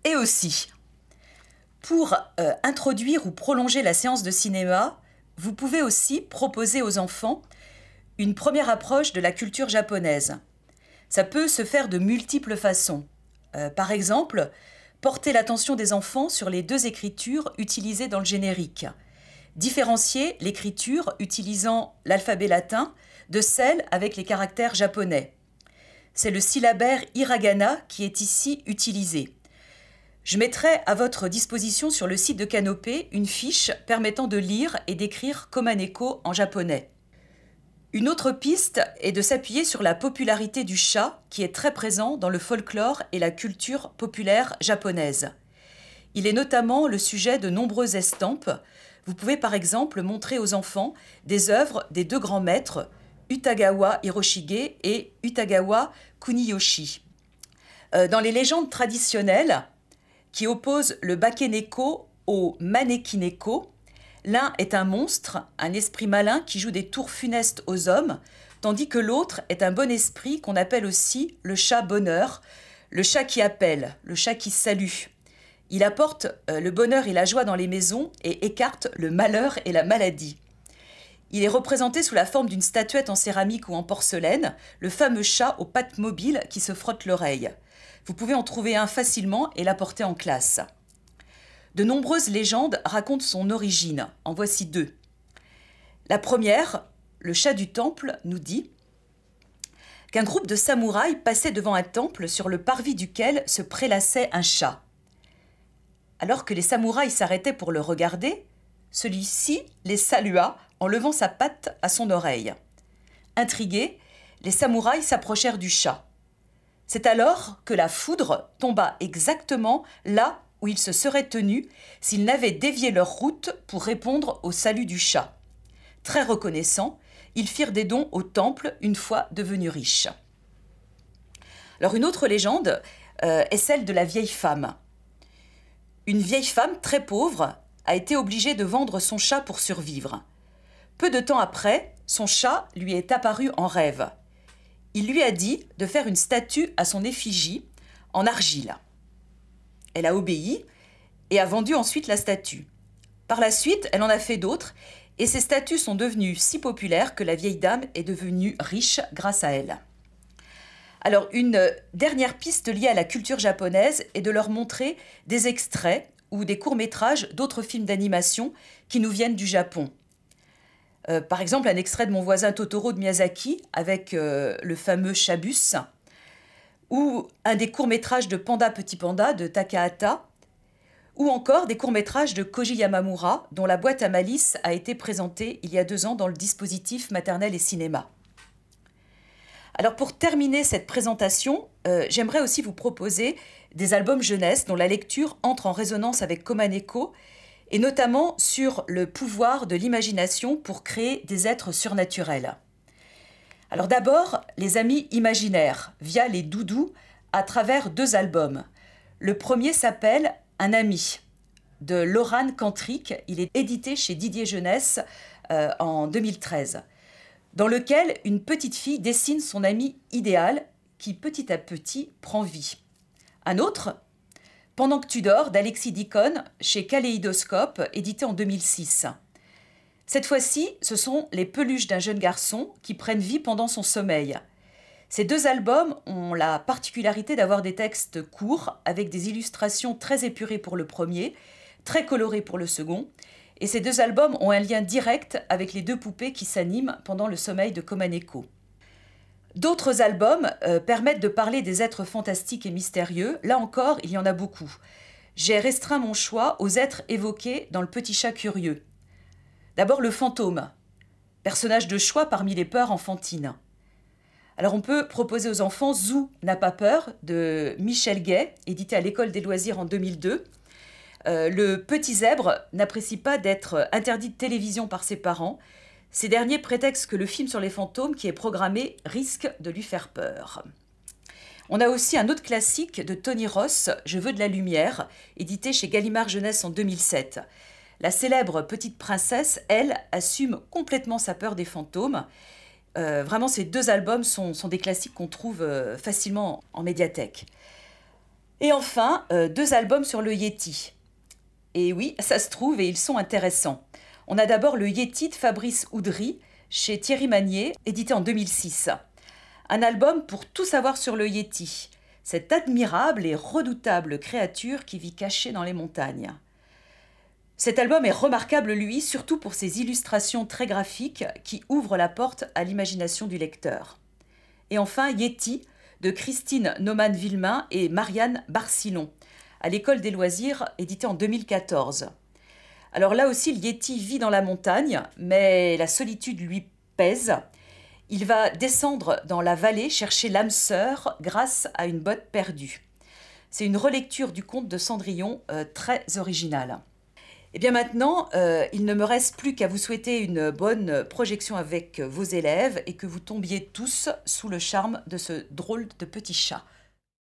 Et aussi, pour introduire ou prolonger la séance de cinéma, vous pouvez aussi proposer aux enfants une première approche de la culture japonaise. Ça peut se faire de multiples façons. Par exemple, porter l'attention des enfants sur les 2 écritures utilisées dans le générique. Différencier l'écriture utilisant l'alphabet latin de celle avec les caractères japonais. C'est le syllabaire hiragana qui est ici utilisé. Je mettrai à votre disposition sur le site de Canopé une fiche permettant de lire et d'écrire komaneko en japonais. Une autre piste est de s'appuyer sur la popularité du chat qui est très présent dans le folklore et la culture populaire japonaise. Il est notamment le sujet de nombreuses estampes. Vous pouvez par exemple montrer aux enfants des œuvres des 2 grands maîtres, Utagawa Hiroshige et Utagawa Kuniyoshi. Dans les légendes traditionnelles qui opposent le bakeneko au manekineko, l'un est un monstre, un esprit malin qui joue des tours funestes aux hommes, tandis que l'autre est un bon esprit qu'on appelle aussi le chat bonheur, le chat qui appelle, le chat qui salue. Il apporte le bonheur et la joie dans les maisons et écarte le malheur et la maladie. Il est représenté sous la forme d'une statuette en céramique ou en porcelaine, le fameux chat aux pattes mobiles qui se frotte l'oreille. Vous pouvez en trouver un facilement et l'apporter en classe. De nombreuses légendes racontent son origine. En voici 2. La première, le chat du temple, nous dit qu'un groupe de samouraïs passait devant un temple sur le parvis duquel se prélassait un chat. Alors que les samouraïs s'arrêtaient pour le regarder, celui-ci les salua en levant sa patte à son oreille. Intrigués, les samouraïs s'approchèrent du chat. C'est alors que la foudre tomba exactement là où ils se seraient tenus s'ils n'avaient dévié leur route pour répondre au salut du chat. Très reconnaissants, ils firent des dons au temple une fois devenus riches. Alors une autre légende est celle de la vieille femme. Une vieille femme très pauvre a été obligée de vendre son chat pour survivre. Peu de temps après, son chat lui est apparu en rêve. Il lui a dit de faire une statue à son effigie en argile. Elle a obéi et a vendu ensuite la statue. Par la suite, elle en a fait d'autres et ces statues sont devenues si populaires que la vieille dame est devenue riche grâce à elle. Alors, une dernière piste liée à la culture japonaise est de leur montrer des extraits ou des courts-métrages d'autres films d'animation qui nous viennent du Japon. Par exemple, un extrait de Mon voisin Totoro de Miyazaki avec le fameux Chabus, ou un des courts-métrages de Panda Petit Panda de Takahata, ou encore des courts-métrages de Koji Yamamura, dont la boîte à malice a été présentée il y a 2 ans dans le dispositif maternelle et cinéma. Alors pour terminer cette présentation, j'aimerais aussi vous proposer des albums jeunesse dont la lecture entre en résonance avec komaneko, et notamment sur le pouvoir de l'imagination pour créer des êtres surnaturels. Alors d'abord, les amis imaginaires, via les doudous, à travers 2 albums. Le premier s'appelle Un ami, de Laurane Cantric. Il est édité chez Didier Jeunesse en 2013, dans lequel une petite fille dessine son ami idéal qui petit à petit prend vie. Un autre, Pendant que tu dors, d'Alexis Dicon, chez Kaléidoscope, édité en 2006. Cette fois-ci, ce sont les peluches d'un jeune garçon qui prennent vie pendant son sommeil. Ces 2 albums ont la particularité d'avoir des textes courts, avec des illustrations très épurées pour le premier, très colorées pour le second, et ces 2 albums ont un lien direct avec les 2 poupées qui s'animent pendant le sommeil de komaneko. D'autres albums permettent de parler des êtres fantastiques et mystérieux. Là encore, il y en a beaucoup. J'ai restreint mon choix aux êtres évoqués dans Le Petit Chat Curieux. D'abord le fantôme, personnage de choix parmi les peurs enfantines. Alors on peut proposer aux enfants Zou n'a pas peur de Michel Gay, édité à l'École des loisirs en 2002. Le petit zèbre n'apprécie pas d'être interdit de télévision par ses parents. Ces derniers prétextent que le film sur les fantômes qui est programmé risque de lui faire peur. On a aussi un autre classique de Tony Ross, Je veux de la lumière, édité chez Gallimard Jeunesse en 2007. La célèbre petite princesse, elle, assume complètement sa peur des fantômes. Vraiment, ces 2 albums sont des classiques qu'on trouve facilement en médiathèque. Et enfin, 2 albums sur le Yéti. Et oui, ça se trouve et ils sont intéressants. On a d'abord le Yéti de Fabrice Oudry, chez Thierry Magnier, édité en 2006. Un album pour tout savoir sur le Yéti, cette admirable et redoutable créature qui vit cachée dans les montagnes. Cet album est remarquable, lui, surtout pour ses illustrations très graphiques qui ouvrent la porte à l'imagination du lecteur. Et enfin, Yéti, de Christine Naumann-Villemain et Marianne Barcillon, à l'École des loisirs, édité en 2014. Alors là aussi, le Yéti vit dans la montagne, mais la solitude lui pèse. Il va descendre dans la vallée chercher l'âme sœur grâce à une botte perdue. C'est une relecture du conte de Cendrillon très originale. Et bien maintenant, il ne me reste plus qu'à vous souhaiter une bonne projection avec vos élèves et que vous tombiez tous sous le charme de ce drôle de petit chat.